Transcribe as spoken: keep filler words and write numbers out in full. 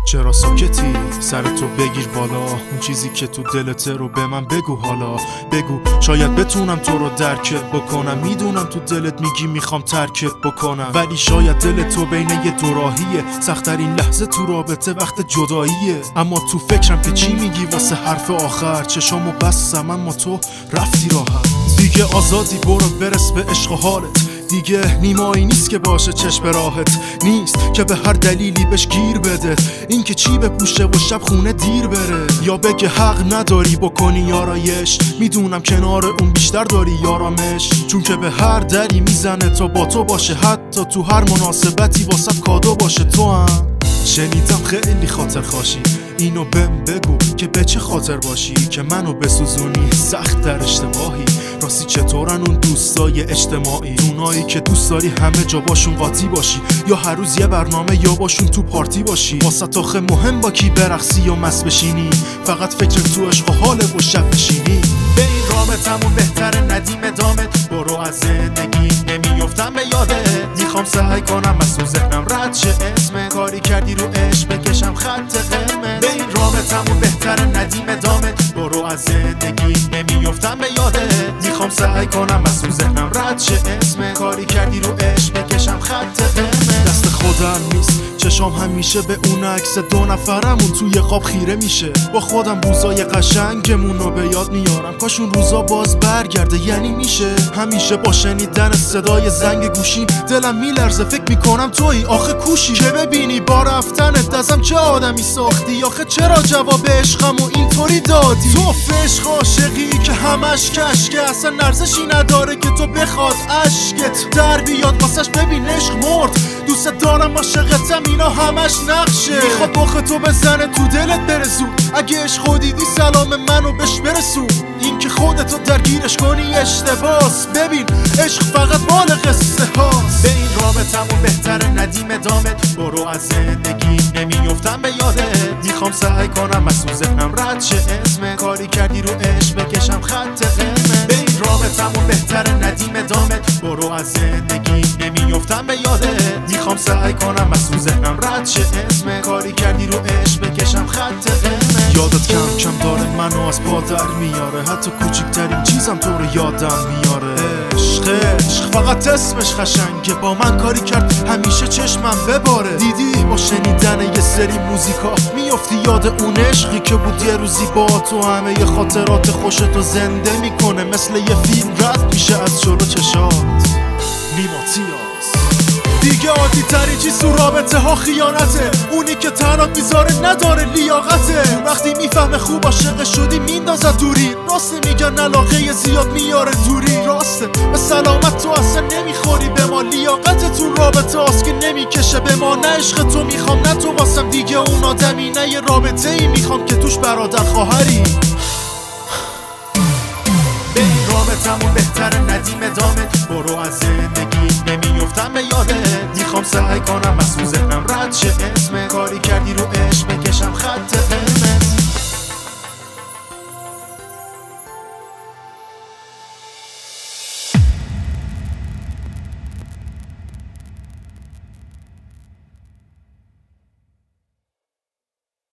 چرا ساکتی؟ سر تو بگیر بالا، اون چیزی که تو دلته رو به من بگو حالا. بگو شاید بتونم تو رو درکت بکنم. میدونم تو دلت میگی میخوام ترکت بکنم، ولی شاید دل تو بین یه دوراهیه. سخت‌ترین لحظه تو رابطه وقت جداییه. اما تو فکرم که چی میگی واسه حرف آخر. چشامو بستم اما تو رفتی راحت. دیگه آزادی، برو برس به عشق و حالت. دیگه نیمایی نیست که باشه چشم راحت. نیست که به هر دلیلی بهش گیر بده. این که چی بپوشه و شب خونه دیر بره، یا بگه حق نداری بکنی یارایش. میدونم کنار اون بیشتر داری یارامش، چون که به هر دری میزنه تا با تو باشه. حتی تو هر مناسبتی واسه کادو باشه. تو هم شنیدم خیلی خاطر خاشی، اینو بهم بگو که به چه خاطر باشی که منو بسوزونی سخت در اشتباهی. راستی چطورن اون دوستای اجتماعی، اونایی که دوست داری همه جا باشون قاطی باشی، یا هر روز یه برنامه یا باشون تو پارتی باشی؟ واسه آخه مهم با کی برقصی یا مست بشینی؟ فقط فکر تو عشق و حاله و شب بشینی. به این رابطمون بهتره ندیم ادامت. برو از زندگی نمیافتم به یاده. میخوام سعی کنم از تو ذهنم رد شه اسم کاری کردی رو عشق بکشم خط قرمز. به این رابطمون بهتره ندیم ادامت. برو از زندگی نمیافتم به یاده. میخوام سعی کنم از تو ذهنم رد شه اسم کاری کردی رو عشق بکشم خط قرمز. دست خودم نیست، چشام همیشه به اون عکس دو نفرمون توی قاب خیره میشه. با خودم روزای قشنگمون رو به یاد میارم، کاش اون روزا باز برگرده. یعنی میشه همیشه با شنیدن صدای زنگ گوشی دلم میلرزه، فکر میکنم تویی آخه کوشی. که ببینی با رفتنت ازم چه آدمی ساختی. آخه چرا جواب عشقمو اینطوری دادی؟ تو عشق عاشقی که همش کشکه، اصلا ارزشی نداره که تو بخواد عشقت در بیاد واسش. ببین عشق مرد، دوست دارم عاشقتم، اینا همش نقشه. میخواد مخ تو بزنه تو دلت بره زود. اگه عشق دیدی سلام منو بهش برسون. این که خودتو درگیرش کنی اشتباس. ببین عشق فقط مال قصه هاست. به این رابطمون بهتره ندیم ادامت. برو از زندگی نمیافتم به یاده. میخوام سعی کنم از تو ذهنم رد شه اسم کاری کردی رو عشق بکشم خط قرمز. به این رابطمون بهتره ندیم ادامت. برو از زندگی نمیافتم به یاده. میخوام سعی کنم از تو ذهنم رد شه اسم کاری کردی رو عشق بکشم خط قرمز. یادت کم کم داره منو از پا در میاره، حتی کوچکترین چیزم تو رو یادم میاره. عشق عشق فقط اسمش قشنگه، با من کاری کرد همیشه چشمم بباره. دیدی با شنیدن یه سری موزیکا میافتی یاد اون عشقی که بود یه روزی با تو. همه ی خاطرات خوشتو زنده میکنه، مثل یه فیلم رد میشه از جلو چشات. نیماتیاس دیگه عادی ترین چیز تو رابطه ها خیانته. اونی که تنات میذاره نداره لیاقته. وقتی میفهمه خوب عاشق شدی میندازه دوری. راسته میگن علاقه زیاد میاره دوری. راسته به سلامت تو اصلا نمیخوری به ما. لیاقت تو رابطه هاست که نمیکشه به ما. نه عشق تو میخوام نه تو واسم دیگه اون آدمی. نه یه رابطه ای میخوام که توش برادر خواهری. به این رابطمون بهتره ندیم ادامت. برو از زندگی نمیافتم به یاده. میخوام سعی کنم از تو ذهنم رد شه اسم کاری کردی رو عشق بکشم خط قرمز.